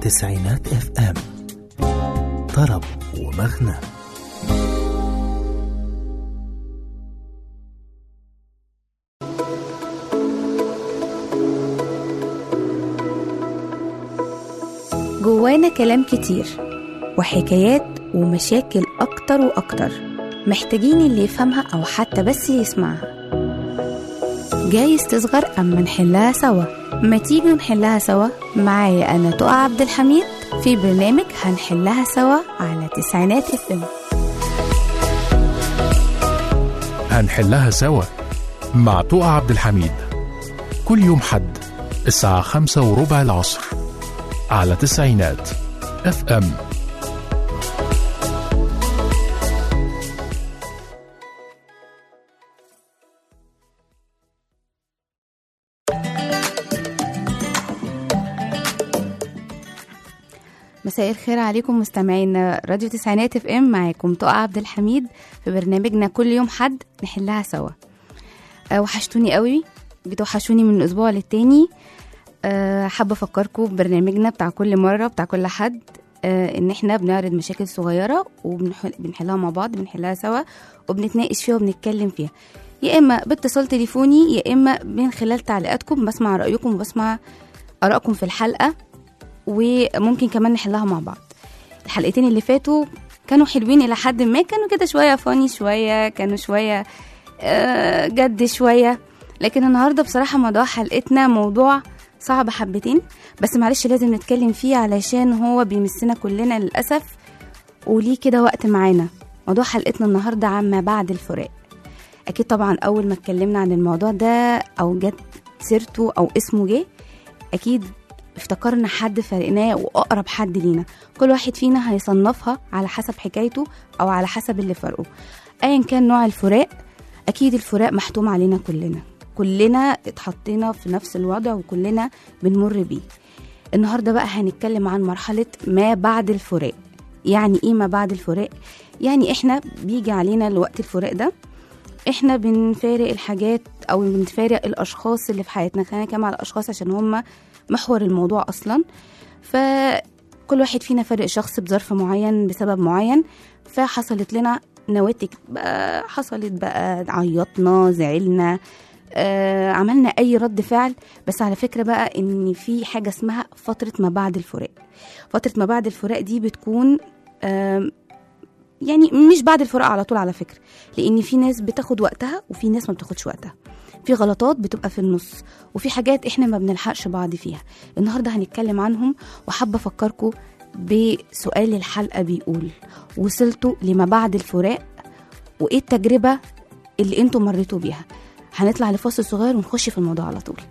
تسعينات اف ام، طرب ومغنى. جوانا كلام كتير وحكايات ومشاكل أكتر وأكتر، محتاجين اللي يفهمها أو حتى بس يسمعها. جايز تصغر أما نحلها سوا، ما تيجي نحلها سوا. معايا أنا تقى عبد الحميد في برنامج هنحلها سوا على تسعينات اف ام. هنحلها سوا مع تقى عبد الحميد، كل يوم حد الساعة 5:15 العصر على تسعينات اف ام. مساء الخير عليكم مستمعين راديو تسعينات اف ام، معاكم تقى عبد الحميد في برنامجنا كل يوم حد نحلها سوا. وحشتوني قوي، بتوحشوني من الاسبوع للتاني. حابه افكركم ببرنامجنا بتاع كل مره بتاع كل حد، ان احنا بنعرض مشاكل صغيره وبنحلها مع بعض، بنحلها سوا وبنتناقش فيها وبنتكلم فيها، يا اما باتصال تليفوني يا اما من خلال تعليقاتكم. بسمع رايكم وبسمع ارائكم في الحلقه، وممكن كمان نحلها مع بعض. الحلقتين اللي فاتوا كانوا حلوين الى حد ما، كانوا كده شويه فاني، شويه كانوا شويه جد شويه. لكن النهارده بصراحه موضوع حلقتنا موضوع صعب حبتين، بس معلش لازم نتكلم فيه علشان هو بيمسنا كلنا للاسف، وليه كده وقت معانا. موضوع حلقتنا النهارده عن ما بعد الفراق. اكيد طبعا اول ما اتكلمنا عن الموضوع ده او جت سيرته او اسمه جه، اكيد افتكرنا حد فارقناه واقرب حد لينا. كل واحد فينا هيصنفها على حسب حكايته او على حسب اللي فرقه. ايا كان نوع الفراق، اكيد الفراق محتوم علينا كلنا اتحطينا في نفس الوضع وكلنا بنمر بيه. النهارده بقى هنتكلم عن مرحله ما بعد الفراق. يعني ايه ما بعد الفراق؟ يعني احنا بيجي علينا الوقت الفراق ده، احنا بنفارق الحاجات او بنفارق الاشخاص اللي في حياتنا. خلينا نتكلم على الاشخاص عشان هم محور الموضوع اصلا. فكل واحد فينا فارق شخص بظرف معين بسبب معين، فحصلت لنا نواتج بقى، حصلت بقى عيطنا، زعلنا، عملنا اي رد فعل. بس على فكرة بقى ان في حاجة اسمها فترة ما بعد الفراق. فترة ما بعد الفراق دي بتكون يعني مش بعد الفراق على طول على فكرة، لان في ناس بتاخد وقتها وفي ناس ما بتاخدش وقتها، في غلطات بتبقى في النص، وفي حاجات احنا ما بنلحقش بعض فيها. النهاردة هنتكلم عنهم، وحابة افكركم بسؤال الحلقة بيقول: وصلتوا لما بعد الفراق وايه التجربة اللي انتوا مريتوا بيها؟ هنطلع لفاصل صغير ونخش في الموضوع على طول.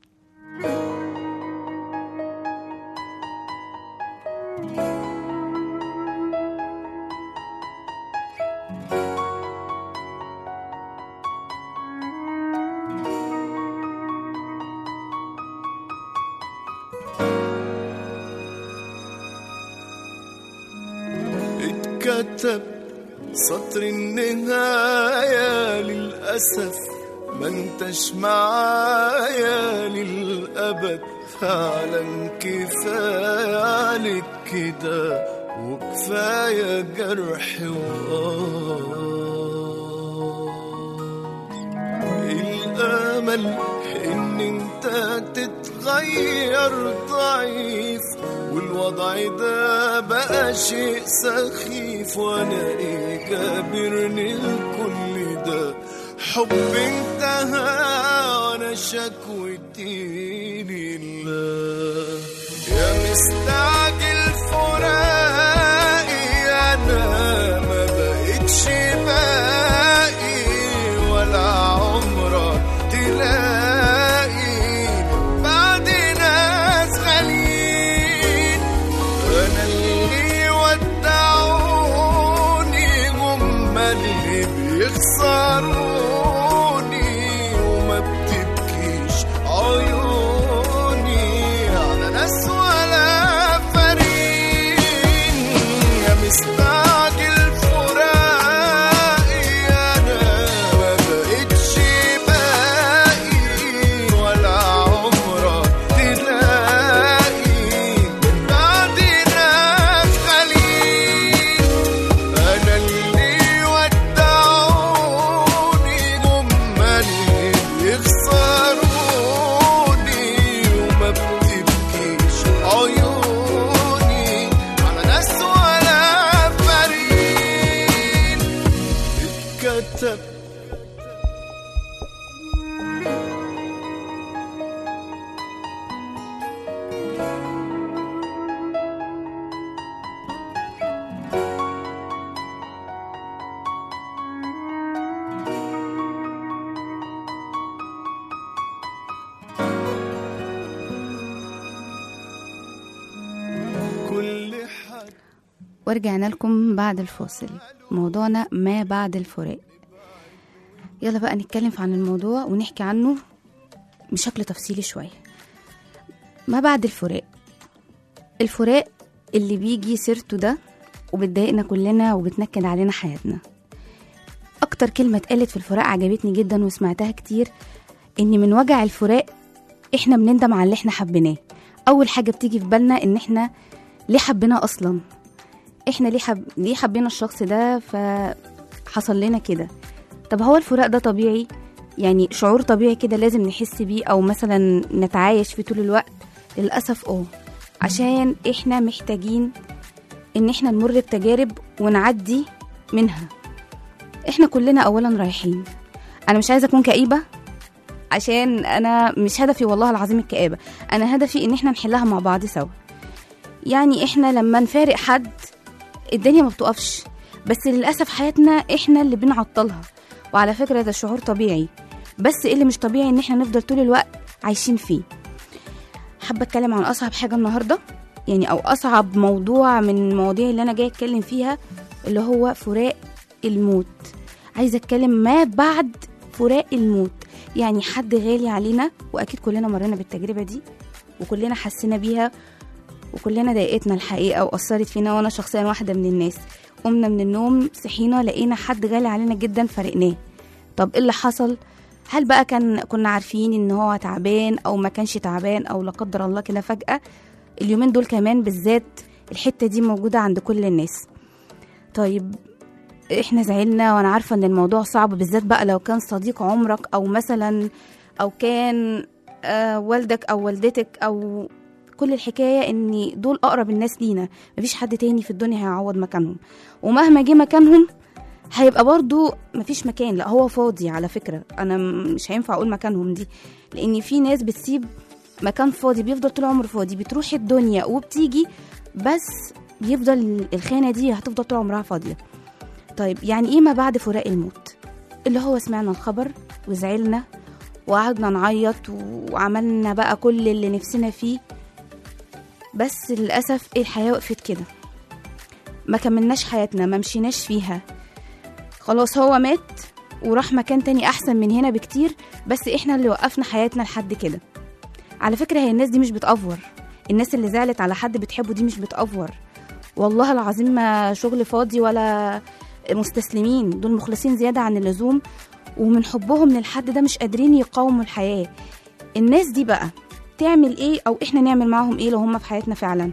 اتكتب سطر النهاية، للأسف ما انتش معايا للأبد. فعلا كفاية عليك كده، وكفاية جرح الأمل إن انت تتغير ضعيف، والوضع ده بقى شيء سخيف. وانا ايه جابرني الكل ده؟ حب انتهى وانا شكوتي لله. يا مستعجل فراقي، انا ما بقتش باقي، ولا عمرك تلاقي بعد ناس غاليين. انا اللي ودعوني هم اللي بيخسروا، بعد ورجعنا لكم بعد الفاصل. موضوعنا ما بعد الفراق. يلا بقى نتكلم عن الموضوع ونحكي عنه بشكل تفصيلي شوية. ما بعد الفراق، الفراق اللي بيجي سيرته ده وبتضايقنا كلنا وبتنكد علينا حياتنا. اكتر كلمة اتقالت في الفراق عجبتني جدا وسمعتها كتير، ان من وجع الفراق احنا بنندم على اللي احنا حبيناه. اول حاجة بتيجي في بالنا ان احنا ليه حبيناه اصلا، احنا ليه حبينا الشخص ده فحصل لنا كده. طب هو الفراق ده طبيعي؟ يعني شعور طبيعي كده لازم نحس بيه او مثلا نتعايش فيه طول الوقت؟ للأسف عشان احنا محتاجين ان احنا نمر بتجارب ونعدي منها. احنا كلنا اولا رايحين، انا مش عايزة اكون كئيبة عشان انا مش هدفي والله العظيم الكآبة، انا هدفي ان احنا نحلها مع بعض سوا. يعني احنا لما نفارق حد الدنيا ما بتقفش، بس للأسف حياتنا احنا اللي بنعطلها. وعلى فكرة ده شعور طبيعي، بس اللي مش طبيعي ان احنا نفضل طول الوقت عايشين فيه. حابة اتكلم عن اصعب حاجة النهاردة، يعني او اصعب موضوع من المواضيع اللي انا جاي اتكلم فيها، اللي هو فراق الموت. عايزة اتكلم ما بعد فراق الموت. يعني حد غالي علينا، واكيد كلنا مرينا بالتجربة دي وكلنا حسينا بيها وكلنا ضايقتنا الحقيقة وأثرت فينا، وانا شخصيا واحدة من الناس. قمنا من النوم صحينا لقينا حد غالي علينا جدا فرقناه. طب ايه اللي حصل؟ هل بقى كنا عارفين ان هو تعبان او ما كانش تعبان، او لا قدر الله كده فجأة؟ اليومين دول كمان بالذات الحتة دي موجودة عند كل الناس. طيب احنا زعلنا، وانا عارفة ان الموضوع صعب، بالذات بقى لو كان صديق عمرك او مثلا او كان والدك او والدتك، او كل الحكاية ان دول اقرب الناس لينا، مفيش حد تاني في الدنيا هيعوض مكانهم. ومهما جه مكانهم هيبقى برضو مفيش مكان، لا هو فاضي. على فكرة انا مش هينفع اقول مكانهم دي، لان في ناس بتسيب مكان فاضي بيفضل طول عمره فاضي، بتروح الدنيا وبتيجي بس بيفضل الخانة دي هتفضل طول عمرها فاضية. طيب يعني ايه ما بعد فراق الموت؟ اللي هو سمعنا الخبر وزعلنا وقعدنا نعيط وعملنا بقى كل اللي نفسنا فيه، بس للأسف الحياة وقفت كده، ما كملناش حياتنا، ما مشيناش فيها. خلاص هو مات وراح مكان تاني أحسن من هنا بكتير، بس إحنا اللي وقفنا حياتنا لحد كده. على فكرة هي الناس دي مش بتأفور، الناس اللي زعلت على حد بتحبه دي مش بتأفور والله العظيم، ما شغل فاضي ولا مستسلمين، دول مخلصين زيادة عن اللزوم، ومن حبهم للحد ده مش قادرين يقاوموا الحياة. الناس دي بقى تعمل ايه او احنا نعمل معاهم ايه لو هم في حياتنا فعلا؟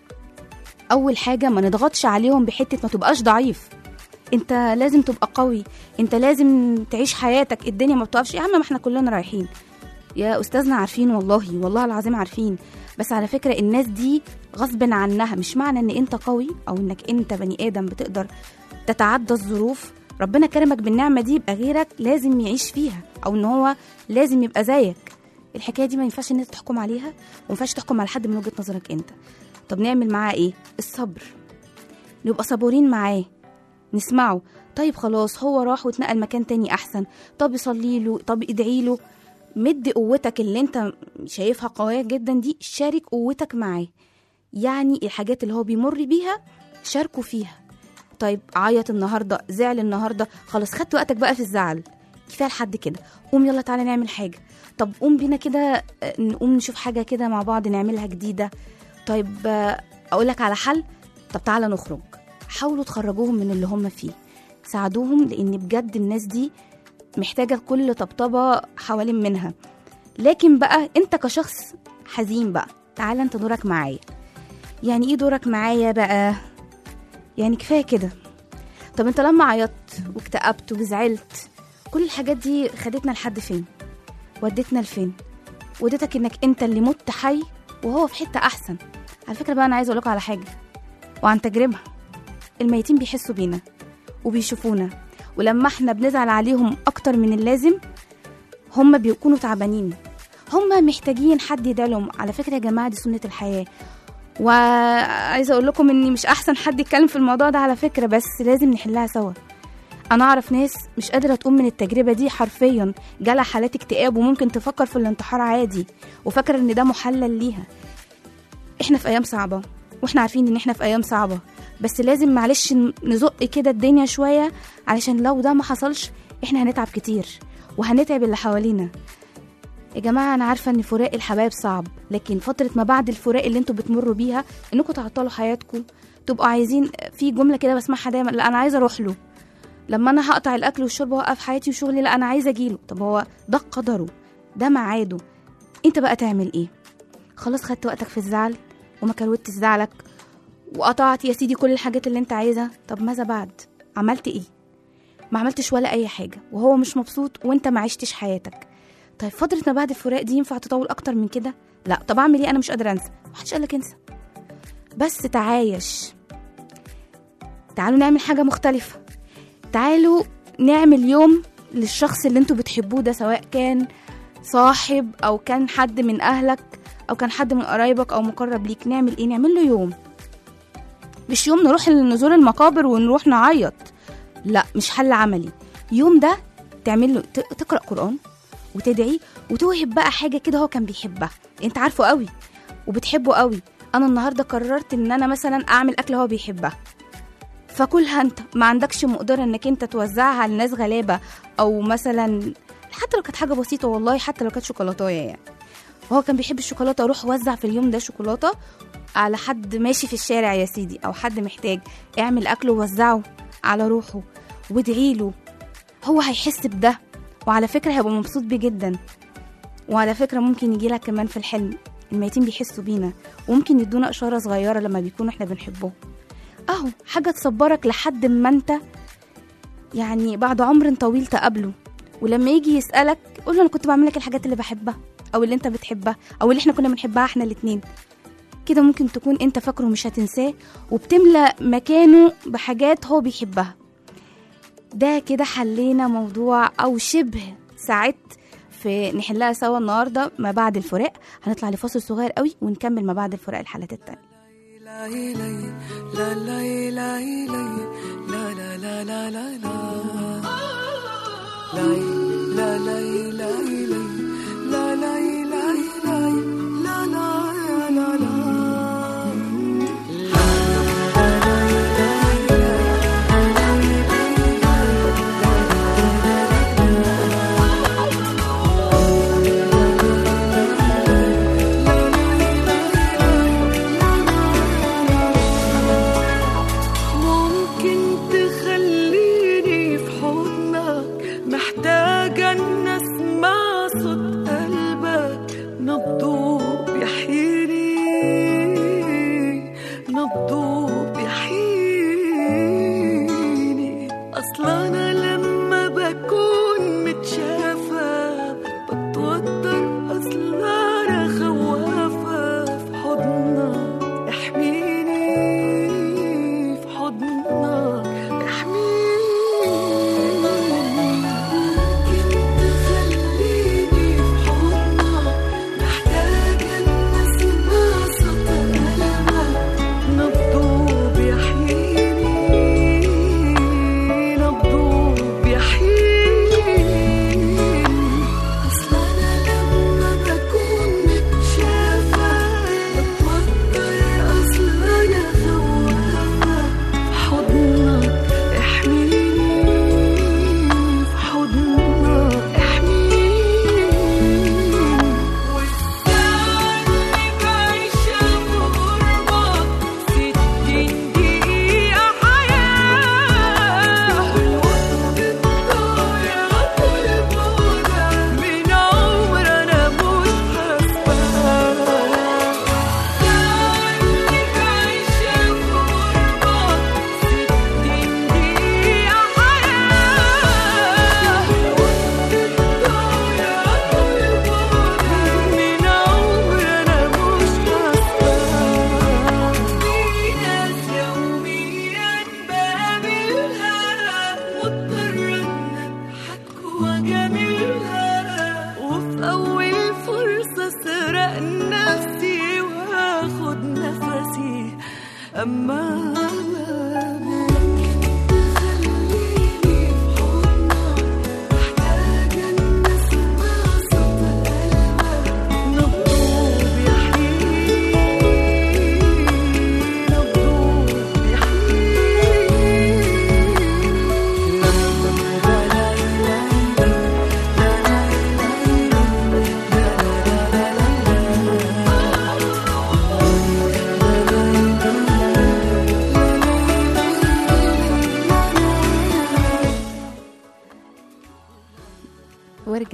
اول حاجة ما نضغطش عليهم بحتة ما تبقاش ضعيف، انت لازم تبقى قوي، انت لازم تعيش حياتك، الدنيا ما بتقفش. يا عم ما احنا كلنا رايحين يا استاذنا، عارفين والله العظيم عارفين، بس على فكرة الناس دي غصب عنها. مش معنى ان انت قوي او انك انت بني ادم بتقدر تتعدى الظروف، ربنا كرمك بالنعمة دي، يبقى غيرك لازم يعيش فيها او ان هو لازم يبقى زيك. الحكاية دي ما ينفعش ان انت تحكم عليها، وما ينفعش تحكم على حد من وجهة نظرك انت. طب نعمل معاه ايه؟ الصبر، نبقى صبورين معاه، نسمعه. طيب خلاص هو راح واتنقل مكان تاني احسن، طب صلي له، طب ادعي له، مد قوتك اللي انت شايفها قوية جدا دي، شارك قوتك معاه. يعني الحاجات اللي هو بيمر بيها شاركوا فيها. طيب عيط النهاردة، زعل النهاردة، خلاص خدت وقتك بقى في الزعل، كفاية لحد كده، قوم يلا تعالى نعمل حاجة. طب قوم بينا كده نقوم نشوف حاجة كده مع بعض نعملها جديدة. طيب أقولك على حل، طب تعالى نخرج. حاولوا تخرجوهم من اللي هم فيه، ساعدوهم، لأن بجد الناس دي محتاجة كل طبطبة حوالين منها. لكن بقى انت كشخص حزين بقى، تعالى انت دورك معايا. يعني ايه دورك معايا بقى؟ يعني كفاية كده. طب انت لما عيطت واكتئبت وزعلت، كل الحاجات دي خدتنا لحد فين؟ ودتنا لفين؟ ودتك انك انت اللي مت حي وهو في حتة احسن. على فكرة بقى انا عايزة اقولكوا على حاجة وعن تجربة، الميتين بيحسوا بينا وبيشوفونا، ولما احنا بنزعل عليهم اكتر من اللازم هم بيكونوا تعبانين، هم محتاجين حد يدعلهم. على فكرة يا جماعة دي سنة الحياة، وعايزة اقول لكم اني مش احسن حد يتكلم في الموضوع ده على فكرة، بس لازم نحلها سوا. انا اعرف ناس مش قادرة تقوم من التجربة دي، حرفيا جالها حالات اكتئاب وممكن تفكر في الانتحار عادي وفكر ان ده محلل ليها. احنا في ايام صعبة، واحنا عارفين ان احنا في ايام صعبة، بس لازم معلش نزق كده الدنيا شوية، علشان لو ده ما حصلش احنا هنتعب كتير وهنتعب اللي حوالينا. يا جماعة أنا عارفة إن فراق الحبايب صعب، لكن فترة ما بعد الفراق اللي انتوا بتمروا بيها إنكم تعطلوا حياتكم، تبقوا عايزين، في جملة كده بسمعها دايما، لا أنا عايزة أروح له، لما أنا هقطع الأكل والشرب وأوقف حياتي وشغلي، لا أنا عايزة أجيله. طب هو ده قدره، ده ميعاده، انت بقى تعمل ايه؟ خلاص خدت وقتك في الزعل وما كروتش زعلك وقطعت يا سيدي كل الحاجات اللي انت عايزها. طب ماذا بعد؟ عملت ايه؟ ما عملتش ولا اي حاجة، وهو مش مبسوط وانت ما عشتش حياتك. طيب فترة ما بعد الفراق دي ينفع تطول اكتر من كده؟ لا. طب اعمل ايه؟ انا مش قادرة انسى. محدش قالك انسى، بس تعايش. تعالوا نعمل حاجة مختلفة، تعالوا نعمل يوم للشخص اللي انتوا بتحبوه ده، سواء كان صاحب او كان حد من اهلك او كان حد من قرايبك او مقرب ليك. نعمل ايه؟ نعمل له يوم، مش يوم نروح نزور المقابر ونروح نعيط، لا مش حل عملي. يوم ده تعمل له تقرأ قرآن وتدعي وتوهب بقى حاجة كده هو كان بيحبها، انت عارفه قوي وبتحبه قوي. انا النهاردة قررت ان انا مثلا اعمل اكل هو بيحبها، فكلها انت. ما عندكش مقدرة انك انت توزعها على ناس غلابة، او مثلا حتى لو كانت حاجة بسيطة، والله حتى لو كانت شوكولاتاية يعني، وهو كان بيحب الشوكولاتة، روح وزع في اليوم ده شوكولاتة على حد ماشي في الشارع يا سيدي، او حد محتاج. اعمل اكله ووزعه على روحه وادعيله، هو هيحس بده، وعلى فكرة هيبقى مبسوط بيه جدا. وعلى فكرة ممكن يجيلك كمان في الحلم، الميتين بيحسوا بينا وممكن يدونا اشارة صغيرة لما بيكون احنا بنحبه، اهو حاجة تصبرك لحد ما انت يعني بعد عمر طويل تقابله، ولما يجي يسألك قول له انا كنت بعمل لك الحاجات اللي بحبها، او اللي انت بتحبها، او اللي احنا كنا بنحبها احنا الاتنين. كده ممكن تكون انت فاكره مش هتنساه، وبتملى مكانه بحاجات هو بيحبها. ده كده حلينا موضوع او شبه ساعدت في نحلها سوا النهارده ما بعد الفراق. هنطلع لفاصل صغير قوي ونكمل ما بعد الفراق الحالات التانية. لا لا لا لا لا لا لا لا لا لا لا لا لا لا لا لا.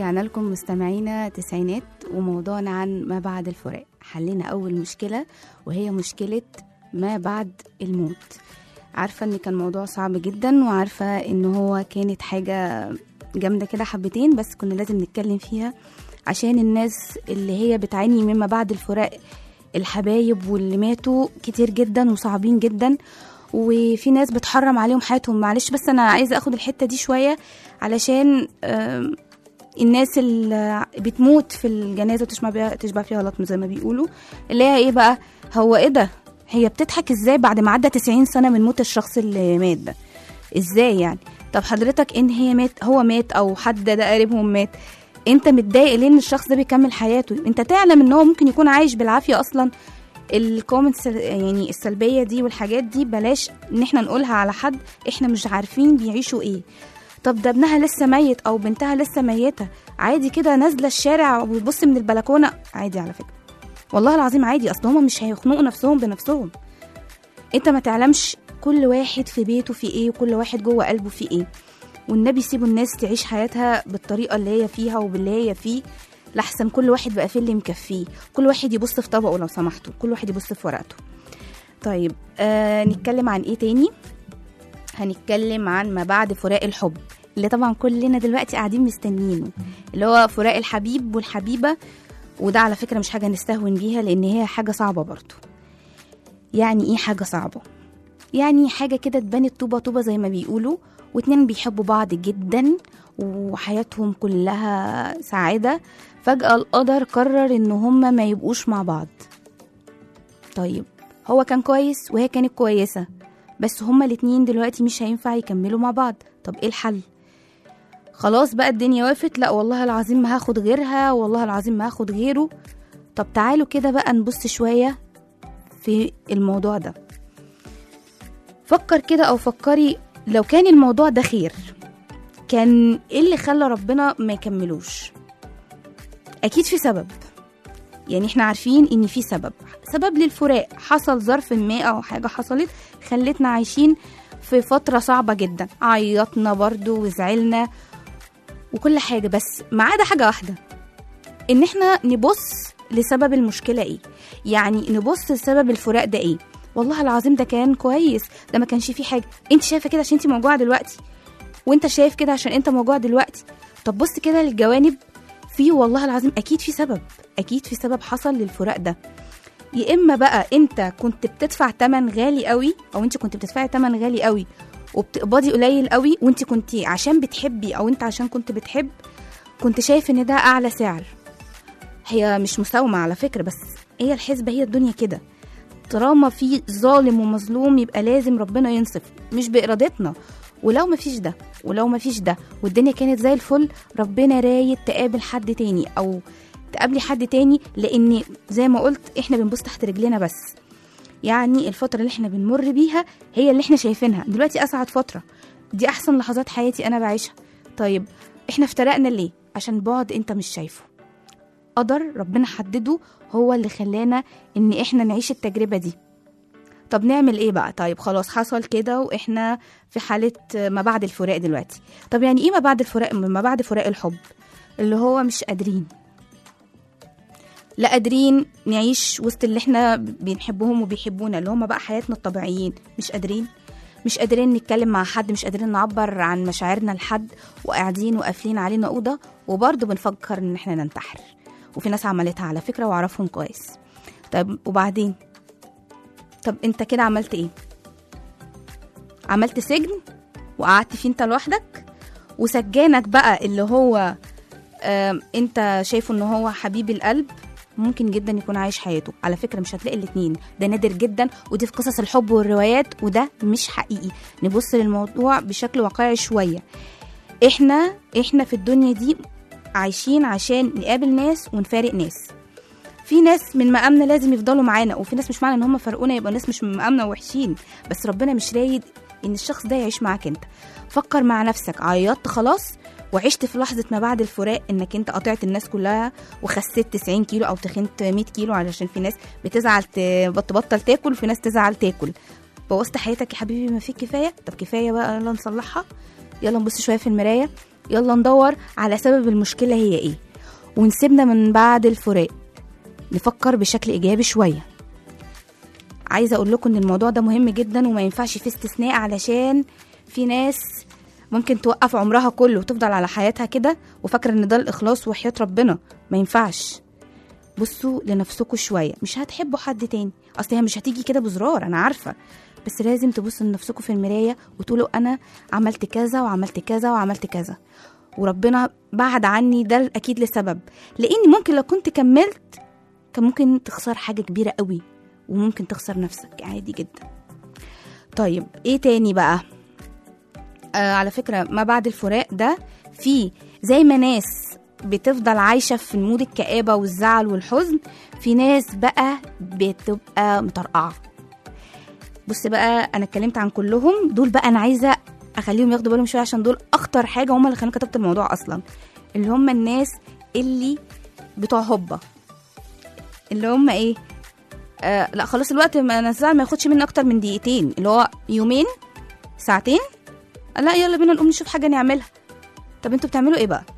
ورجعنا لكم مستمعينا تسعينات، وموضوعنا عن ما بعد الفراق. حلينا أول مشكلة وهي مشكلة ما بعد الموت. عارفة ان كان موضوع صعب جدا، وعارفة ان هو كانت حاجة جامدة كده حبتين، بس كنا لازم نتكلم فيها عشان الناس اللي هي بتعاني مما بعد الفراق، الحبايب واللي ماتوا كتير جدا وصعبين جدا، وفي ناس بتحرم عليهم حياتهم. معلش بس انا عايزة اخد الحتة دي شوية علشان الناس اللي بتموت في الجنازة تشبع فيها غلط زي ما بيقولوا، اللي هي ايه بقى، هو ايه ده، هي بتضحك ازاي بعد ما عدى 90 سنة من موت الشخص اللي مات ده؟ ازاي يعني؟ طب حضرتك ان هي مات، هو مات او حد ده قريبهم مات، انت متضايق ليه ان الشخص ده بيكمل حياته؟ انت تعلم ان هو ممكن يكون عايش بالعافية اصلا. الكومنتس يعني السلبية دي والحاجات دي بلاش ان احنا نقولها على حد احنا مش عارفين بيعيشوا ايه. طب ده ابنها لسه ميت او بنتها لسه ميتة، عادي كده نازلة الشارع وبتبص من البلكونة، عادي على فكرة، والله العظيم عادي. اصل هما مش هيخنقوا نفسهم بنفسهم. انت ما تعلمش كل واحد في بيته في ايه، وكل واحد جوه قلبه في ايه. والنبي سيبوا الناس تعيش حياتها بالطريقة اللي هي فيها وباللي هي فيه، لحسن كل واحد بقى فيه اللي مكفيه. كل واحد يبص في طبقه لو سمحتوا، كل واحد يبص في ورقته. طيب نتكلم عن ايه تاني؟ هنتكلم عن ما بعد فراق الحب، اللي طبعا كلنا دلوقتي قاعدين مستنيينه، اللي هو فراق الحبيب والحبيبة. وده على فكرة مش حاجة نستهون بيها، لان هي حاجة صعبة برضو. يعني ايه حاجة صعبة؟ يعني حاجة كده تبان طوبة طوبة زي ما بيقولوا، واتنين بيحبوا بعض جدا وحياتهم كلها سعادة، فجأة القدر قرر ان هما ما يبقوش مع بعض. طيب هو كان كويس وهي كانت كويسة، بس هما الاتنين دلوقتي مش هينفع يكملوا مع بعض. طب ايه الحل؟ خلاص بقى الدنيا وقفت، لا والله العظيم ما هاخد غيرها، والله العظيم ما هاخد غيره. طب تعالوا كده بقى نبص شوية في الموضوع ده. فكر كده او فكري، لو كان الموضوع ده خير، كان ايه اللي خلى ربنا ما يكملوش؟ اكيد في سبب. يعني احنا عارفين ان في سبب للفراق، حصل ظرف ما او حاجة حصلت خلتنا عايشين في فترة صعبة جدا، عيطنا برضو وزعلنا وكل حاجة، بس ما عدا حاجة واحدة، ان احنا نبص لسبب المشكلة ايه. يعني نبص لسبب الفراق ده ايه. والله العظيم ده كان كويس، ده ما كانش فيه حاجة. انت شايفة كده عشان انت موجوعة دلوقتي، وانت شايف كده عشان انت موجوع دلوقتي. طب بص كده للجوانب، في والله العظيم اكيد في سبب، اكيد في سبب حصل للفراق ده. يا اما بقى انت كنت بتدفع تمن غالي قوي، او انت كنت بتدفعي تمن غالي قوي وبتقبضي قليل قوي، وانت كنت عشان بتحبي، او انت عشان كنت بتحب كنت شايف ان ده اعلى سعر. هي مش مساومة على فكرة، بس هي الحسبة، هي الدنيا كده. طالما في ظالم ومظلوم يبقى لازم ربنا ينصف، مش بإرادتنا. ولو ما فيش ده والدنيا كانت زي الفل، ربنا رايد تقابل حد تاني او تقابلي حد تاني، لان زي ما قلت احنا بنبص تحت رجلنا بس. يعني الفترة اللي احنا بنمر بيها هي اللي احنا شايفينها دلوقتي اسعد فترة، دي احسن لحظات حياتي انا بعيشها. طيب احنا افترقنا ليه؟ عشان بعد انت مش شايفه. قدر ربنا حدده هو اللي خلانا ان احنا نعيش التجربة دي. طب نعمل ايه بقى؟ طيب خلاص حصل كده واحنا في حالة ما بعد الفراق دلوقتي. طب يعني ايه ما بعد الفراق؟ ما بعد فراق الحب، اللي هو مش قادرين، لا قادرين نعيش وسط اللي احنا بنحبهم وبيحبونا، اللي هم بقى حياتنا الطبيعيين. مش قادرين نتكلم مع حد، مش قادرين نعبر عن مشاعرنا لحد، وقاعدين وقافلين علينا أوضة، وبرضه بنفكر ان احنا ننتحر. وفي ناس عملتها على فكرة وعرفهم كويس. طب وبعدين؟ طب انت كده عملت ايه؟ عملت سجن وقعدت فيه انت لوحدك، وسجانك بقى اللي هو انت شايفه ان هو حبيب القلب، ممكن جدا يكون عايش حياته. على فكرة مش هتلاقي الاتنين، ده نادر جدا، ودي في قصص الحب والروايات، وده مش حقيقي. نبص للموضوع بشكل واقعي شوية. احنا في الدنيا دي عايشين عشان نقابل ناس ونفارق ناس. في ناس من مقامنا لازم يفضلوا معانا، وفي ناس مش معنى ان هم فرقونا يبقى ناس مش من مقامنا وحشين، بس ربنا مش رايد ان الشخص ده يعيش معاك انت. فكر مع نفسك، عيطت خلاص وعشت في لحظة ما بعد الفراق انك انت قطعت الناس كلها وخسيت 90 كيلو او تخنت 100 كيلو، علشان في ناس بتزعل تبطل تاكل، وفي ناس تزعل تاكل. بوظت حياتك يا حبيبي، ما فيك كفاية. طب كفاية بقى، يلا نصلحها، يلا نبص شوية في المراية يلا ندور على سبب المشكلة هي ايه، ونسيبنا من بعد الفراق نفكر بشكل إيجابي شوية. عايزة أقول لكم إن الموضوع ده مهم جدا وما ينفعش فيه استثناء، علشان في ناس ممكن توقف عمرها كله وتفضل على حياتها كده وفاكرة إن ده الإخلاص وحياة ربنا. ما ينفعش. بصوا لنفسكم شوية، مش هتحبوا حد تاني، أصل هي مش هتيجي كده بزرار، أنا عارفة، بس لازم تبصوا لنفسكم في المراية وتقولوا أنا عملت كذا وعملت كذا وعملت كذا، وربنا بعد عني ده أكيد لسبب، لأني ممكن لو كنت كملت كان ممكن تخسر حاجة كبيرة قوي، وممكن تخسر نفسك عادي جدا. طيب ايه تاني بقى؟ على فكرة ما بعد الفراق ده في زي ما ناس بتفضل عايشة في المود الكآبة والزعل والحزن، في ناس بقى بتبقى مطرقعة. بص بقى، انا اتكلمت عن كلهم دول، بقى انا عايزة اخليهم ياخدوا بالهم شوية، عشان دول اخطر حاجة، هم اللي خلوني كتبت الموضوع اصلا، اللي هم الناس اللي بتوع هوبا، اللي هم ايه، لا خلاص الوقت ما الزعل ما ياخدش مني اكتر من دقيقتين، اللي هو يومين ساعتين، لا يلا بينا نقوم نشوف حاجة نعملها. طب انتوا بتعملوا ايه بقى؟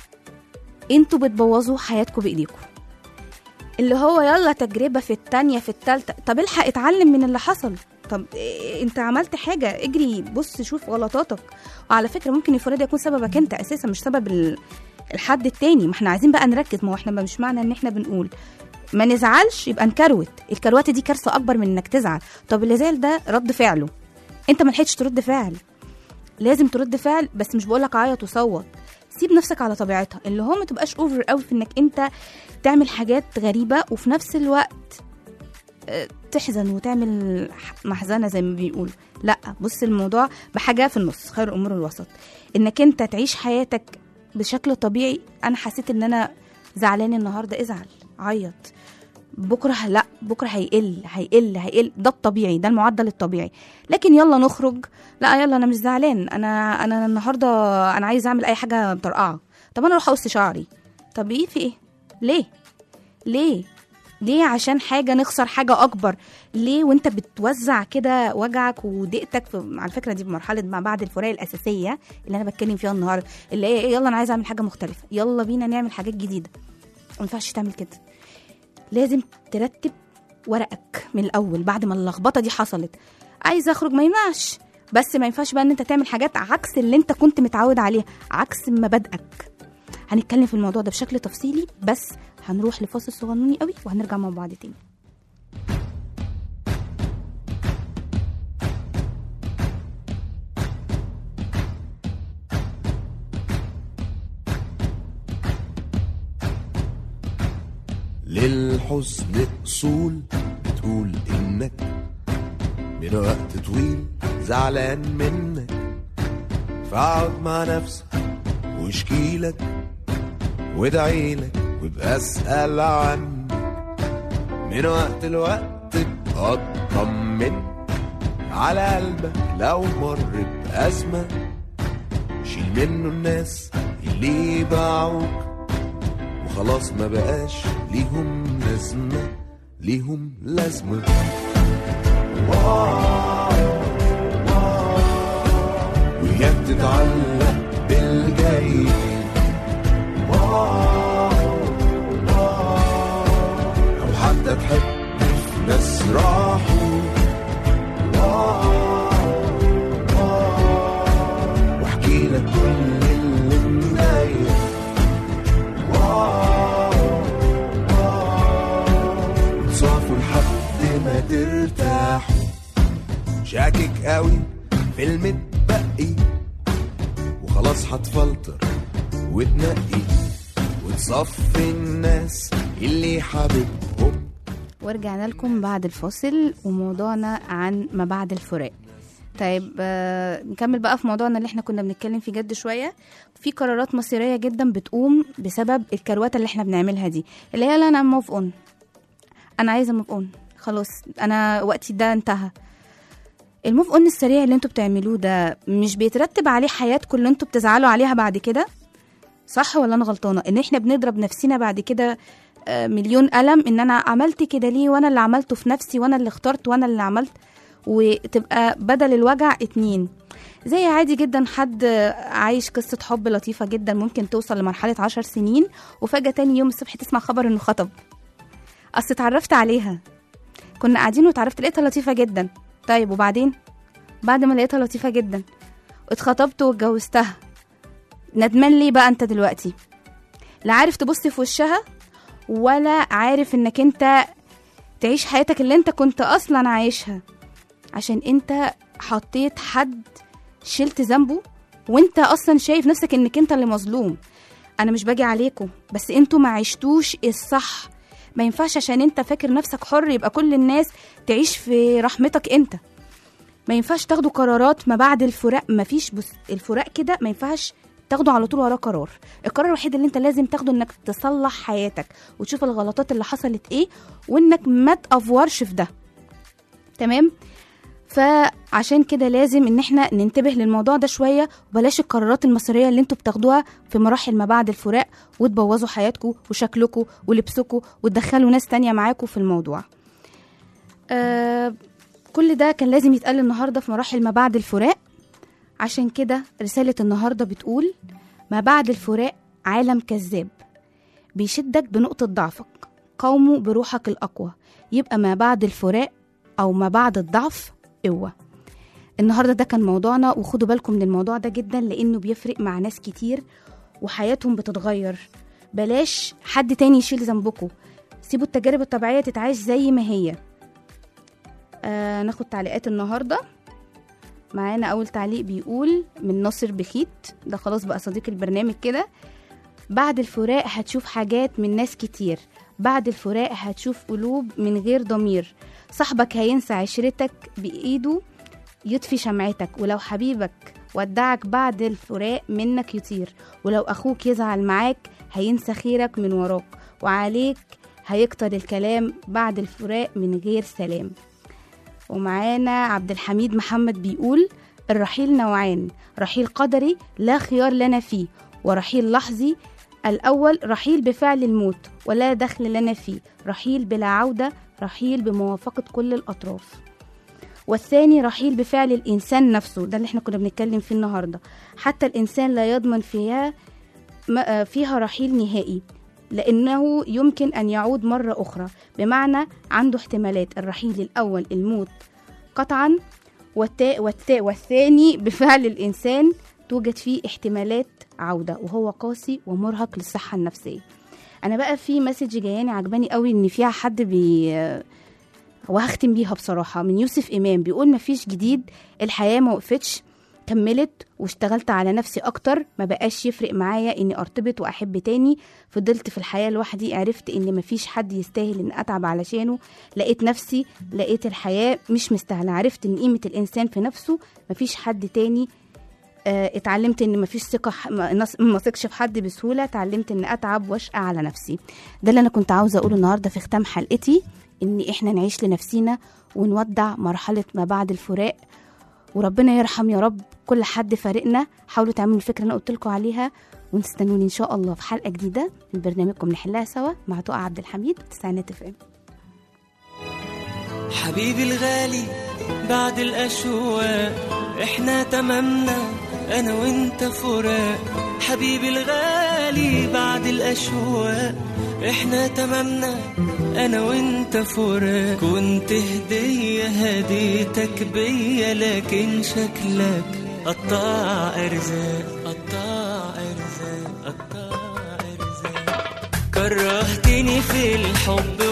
انتوا بتبوظوا حياتكم بايديكم، اللي هو يلا تجربة في التانية في التالتة، طب الحق اتعلم من اللي حصل، طب انت عملت حاجة اجري بص شوف غلطاتك. وعلى فكرة ممكن الفراد يكون سببك انت اساسا، مش سبب الحد التاني. ما احنا عايزين بقى نركز، ما هو احنا مش معنى ان احنا بنقول ما نزعلش يبقى نكروت، الكروات دي كارثة اكبر من انك تزعل. طب اللي زعل ده رد فعله، انت ما لحقتش ترد فعل، لازم ترد فعل، بس مش بقولك عيط وصوت، سيب نفسك على طبيعتها، اللي هو ما تبقاش اوفر قوي في انك انت تعمل حاجات غريبة وفي نفس الوقت تحزن وتعمل محزنة زي ما بيقولوا. لا، بص الموضوع بحاجة في النص، خير الامور الوسط، انك انت تعيش حياتك بشكل طبيعي. انا حسيت ان انا زعلان النهاردة، ازعل عيط، بكرة لا، بكرة هيقل، ده الطبيعي، ده المعدل الطبيعي. لكن يلا نخرج، لا يلا انا مش زعلان، انا النهارده انا عايز اعمل اي حاجه مطرقعه، طب انا اروح اقص شعري، طب ايه في ايه، ليه عشان حاجه نخسر حاجه اكبر؟ ليه وانت بتوزع كده وجعك وضيقتك على فكره دي بمرحله ما بعد الفراق الاساسيه اللي انا بتكلم فيها النهارده، اللي هي يلا انا عايز اعمل حاجه مختلفه، يلا بينا نعمل حاجات جديده. ما ينفعش تعمل كده، لازم ترتب ورقك من الاول بعد ما اللخبطه دي حصلت. عايز اخرج ما ينفعش، بس ما ينفعش بقى ان انت تعمل حاجات عكس اللي انت كنت متعود عليها، عكس مبادئك. هنتكلم في الموضوع ده بشكل تفصيلي، بس هنروح لفاصل صغنوني قوي وهنرجع مع بعض تاني. للحزن أصول بتقول إنك من وقت طويل زعلان منك، فاقعد مع نفسك واشكيلك وادعيلك وابقى اسأل عنك، من وقت لوقت ابقى اطمن على قلبك لو مر بأزمة، شيل منه الناس اللي باعوك وخلاص ما بقاش ليهم لازمة. وياك تتعلق بالجاي، أو حتى تحب في ناس راحوا، واحكي لك كل اللي مضايق، وتصافوا لحد ما ترتاحوا. شاكك قوي في المتبقي وخلاص هتفلتر وتنقي وتصفي الناس اللي حاببهم. ورجعنا لكم بعد الفاصل وموضوعنا عن ما بعد الفراق. طيب نكمل بقى في موضوعنا اللي احنا كنا بنتكلم فيه جد شوية. في قرارات مصيرية جدا بتقوم بسبب الكرواتة اللي احنا بنعملها دي، اللي هي لا انا موف اون، انا عايزة موف اون، خلاص انا وقتي ده انتهى. الموف اون السريع اللي انتوا بتعملوه ده مش بيترتب عليه حياتكم اللي انتوا بتزعلوا عليها بعد كده، صح ولا انا غلطانة؟ ان احنا بنضرب نفسنا بعد كده مليون ألم، ان انا عملت كده ليه، وانا اللي عملته في نفسي، وانا اللي اخترت، وانا اللي عملت، وتبقى بدل الوجع 2. زي عادي جدا حد عايش قصة حب لطيفة جدا ممكن توصل لمرحلة 10 سنين وفجأة تاني يوم الصبح تسمع خبر انه خطب. اصل اتعرفت عليها، كنا قاعدين واتعرفت لقيتها لطيفة جدا. طيب وبعدين بعد ما لقيتها لطيفة جدا اتخطبت واتجوزتها، ندمان ليه بقى انت دلوقتي؟ لا عارف تبص في وشها ولا عارف انك انت تعيش حياتك اللي انت كنت اصلا عايشها، عشان انت حطيت حد شلت ذنبه وانت اصلا شايف نفسك انك انت اللي مظلوم. انا مش باجي عليكم، بس انتوا ما عشتوش الصح. ما ينفعش عشان انت فاكر نفسك حر يبقى كل الناس تعيش في رحمتك انت. ما ينفعش تاخدوا قرارات ما بعد الفراق. ما فيش الفراق كده ما ينفعش تاخده على طول وراه قرار. القرار الوحيد اللي انت لازم تاخده انك تصلح حياتك وتشوف الغلطات اللي حصلت ايه وانك ما تأفورش في ده. تمام؟ فعشان كده لازم ان احنا ننتبه للموضوع ده شوية، وبلاش القرارات المصيرية اللي انتوا بتاخدوها في مراحل ما بعد الفراق وتبوظوا حياتكم وشكلكم ولبسكم وتدخلوا ناس تانية معاكم في الموضوع. كل ده كان لازم يتقال النهاردة في مراحل ما بعد الفراق. عشان كده رسالة النهاردة بتقول: ما بعد الفراق عالم كذاب بيشدك بنقطة ضعفك، قاومه بروحك الأقوى، يبقى ما بعد الفراق أو ما بعد الضعف قوة. النهاردة ده كان موضوعنا، وخدوا بالكم من الموضوع ده جدا لأنه بيفرق مع ناس كتير وحياتهم بتتغير. بلاش حد تاني يشيل ذنبكم، سيبوا التجارب الطبيعية تتعاش زي ما هي. ناخد تعليقات النهاردة. معانا أول تعليق بيقول من ناصر بخيت، ده خلاص بقى صديق البرنامج كده: بعد الفراق هتشوف حاجات من ناس كتير، بعد الفراق هتشوف قلوب من غير ضمير، صاحبك هينسى عشرتك بإيده يطفي شمعتك، ولو حبيبك ودعك بعد الفراق منك يطير، ولو أخوك يزعل معاك هينسى خيرك من وراك، وعليك هيكتر الكلام بعد الفراق من غير سلام. ومعانا عبد الحميد محمد بيقول: الرحيل نوعان، رحيل قدري لا خيار لنا فيه، ورحيل لحظي. الأول رحيل بفعل الموت ولا دخل لنا فيه، رحيل بلا عودة، رحيل بموافقة كل الأطراف. والثاني رحيل بفعل الإنسان نفسه، ده اللي احنا كنا بنتكلم فيه النهاردة، حتى الإنسان لا يضمن فيها رحيل نهائي، لأنه يمكن أن يعود مرة أخرى، بمعنى عنده احتمالات. الرحيل الأول الموت قطعا، والثاني بفعل الإنسان توجد فيه احتمالات عودة، وهو قاسي ومرهق للصحة النفسية. أنا بقى في مسج جاياني عجباني قوي إن فيها حد وهختم بيها بصراحة، من يوسف إمام بيقول: مفيش جديد، الحياة ما وقفتش، كملت واشتغلت على نفسي أكتر، ما بقاش يفرق معايا إني أرتبط وأحب تاني، فضلت في الحياة لوحدي، عرفت إن مفيش حد يستاهل إن أتعب علشانه، لقيت نفسي، لقيت الحياة مش مستاهلة، عرفت إن قيمة الإنسان في نفسه، مفيش حد تاني. اتعلمت إن مفيش ثقة، ما ثقش في حد بسهولة، اتعلمت إن أتعب وأشقى على نفسي. ده اللي أنا كنت عاوزة أقوله النهاردة في ختام حلقتي، إن إحنا نعيش لنفسينا ونودع مرحلة ما بعد الفراق، وربنا يرحم يا رب كل حد فارقنا. حاولوا تعملوا الفكرة اللي أنا قلت لكم عليها، ونستنوني إن شاء الله في حلقة جديدة من برنامجكم نحلها سوا مع تقى عبد الحميد 90 FM. حبيبي الغالي بعد الأشواق إحنا تمامنا أنا وإنت فراق، حبيبي الغالي بعد الأشواق إحنا تمامنا أنا وإنت فراق، كنت هدية هديتك بيا لكن شكلك قطع أرزاق، قطع أرزاق، قطع أرزاق، كرهتني في الحب